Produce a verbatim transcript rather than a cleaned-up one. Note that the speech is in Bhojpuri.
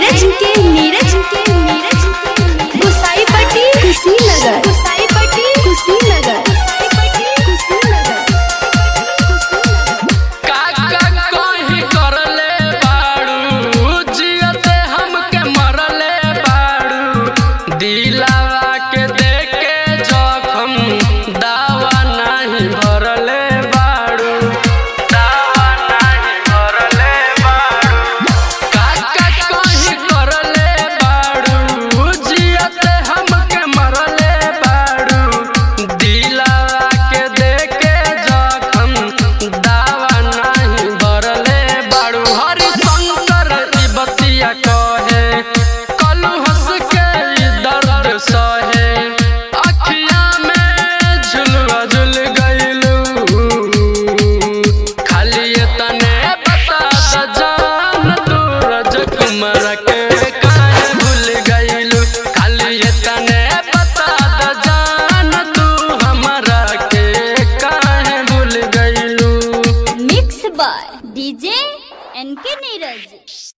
नीरज के नीरज के नीरज गुसाईपट्टी कुशीनगर गुसाईपट्टी कुशीनगर कुशीनगर काका कहीं करले बाड़ू जियते हमके मरले बाड़ू दिलावा के देके जखम दावा नहीं भरले बाड़ू दावा नहीं भरले बाड़ू काका कहीं करले बाड़ू जियते हमके मरले बाड़ू दिलावा के देके जखम दावा नहीं भरले बाड़ू हरिशंकर ई बतिया कहे कलू हंस के ई दर्द सहे अखिया में झुलवा झुल गइलू खाली ये तने बता द जान तू रजकुमार के काहे भूल गइलू खाली ये तने बता द जान तू हमरा के काहे भूल गइलू। Mix by DJ NK Neeraj.